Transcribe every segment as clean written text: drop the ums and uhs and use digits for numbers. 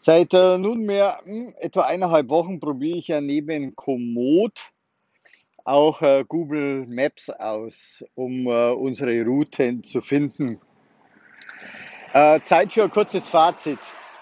Seit nunmehr etwa 1,5 Wochen probiere ich ja neben Komoot auch Google Maps aus, um unsere Routen zu finden. Zeit für ein kurzes Fazit.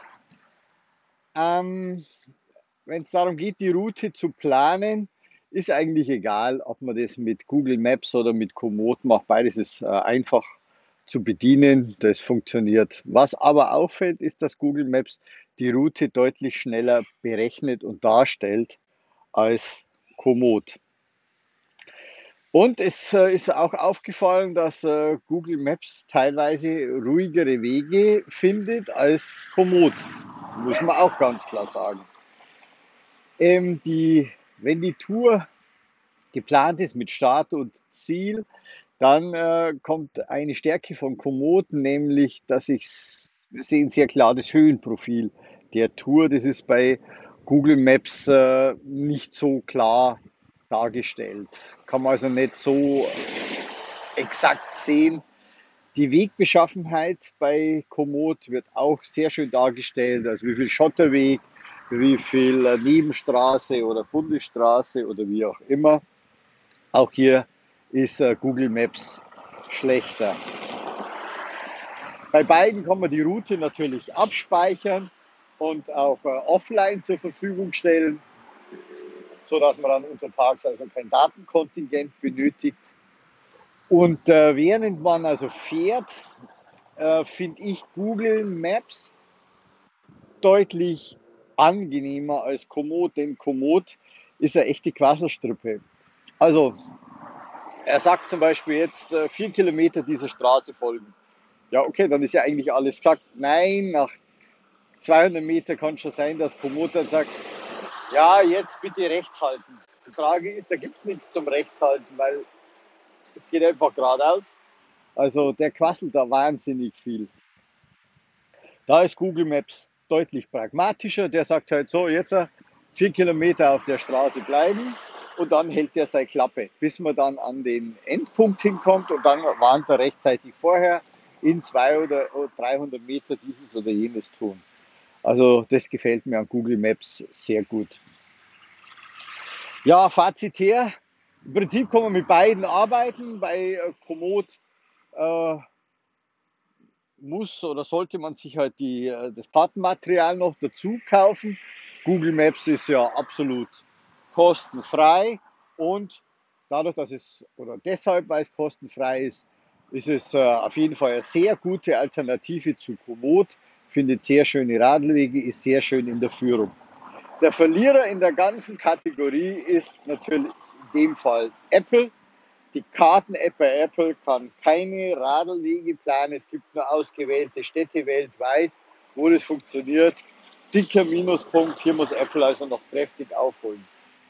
Ähm, Wenn es darum geht, die Route zu planen, ist eigentlich egal, ob man das mit Google Maps oder mit Komoot macht. Beides ist einfach zu bedienen. Das funktioniert. Was aber auffällt, ist, dass Google Maps die Route deutlich schneller berechnet und darstellt als Komoot. Und es ist auch aufgefallen, dass Google Maps teilweise ruhigere Wege findet als Komoot. Muss man auch ganz klar sagen. Wenn die Tour geplant ist mit Start und Ziel, dann kommt eine Stärke von Komoot, nämlich, wir sehen sehr klar das Höhenprofil der Tour. Das ist bei Google Maps nicht so klar dargestellt. Kann man also nicht so exakt sehen. Die Wegbeschaffenheit bei Komoot wird auch sehr schön dargestellt, also wie viel Schotterweg, wie viel Nebenstraße oder Bundesstraße oder wie auch immer. Auch hier ist Google Maps schlechter. Bei beiden kann man die Route natürlich abspeichern und auch offline zur Verfügung stellen, sodass man dann untertags also kein Datenkontingent benötigt. Und während man also fährt, finde ich Google Maps deutlich angenehmer als Komoot, denn Komoot ist eine echte Quasselstrippe. Also er sagt zum Beispiel jetzt 4 Kilometer dieser Straße folgen. Ja, okay, dann ist ja eigentlich alles gesagt. Nein, nach 200 Meter kann es schon sein, dass Komoot dann sagt, ja, jetzt bitte rechts halten. Die Frage ist, da gibt es nichts zum Rechtshalten, weil es geht einfach geradeaus. Also der quasselt da wahnsinnig viel. Da ist Google Maps deutlich pragmatischer. Der sagt halt so, jetzt 4 Kilometer auf der Straße bleiben und dann hält der seine Klappe, bis man dann an den Endpunkt hinkommt und dann warnt er rechtzeitig vorher in 200 oder 300 Meter dieses oder jenes tun. Also das gefällt mir an Google Maps sehr gut. Ja, Fazit her. Im Prinzip kann man mit beiden arbeiten. Bei Komoot äh, muss oder sollte man sich halt das Kartenmaterial noch dazu kaufen. Google Maps ist ja absolut kostenfrei und dadurch, dass es oder deshalb, weil es kostenfrei ist, ist es auf jeden Fall eine sehr gute Alternative zu Komoot. Findet sehr schöne Radwege, ist sehr schön in der Führung. Der Verlierer in der ganzen Kategorie ist natürlich in dem Fall Apple. Die Karten-App bei Apple kann keine Radlwege planen. Es gibt nur ausgewählte Städte weltweit, wo das funktioniert. Dicker Minuspunkt. Hier muss Apple also noch kräftig aufholen.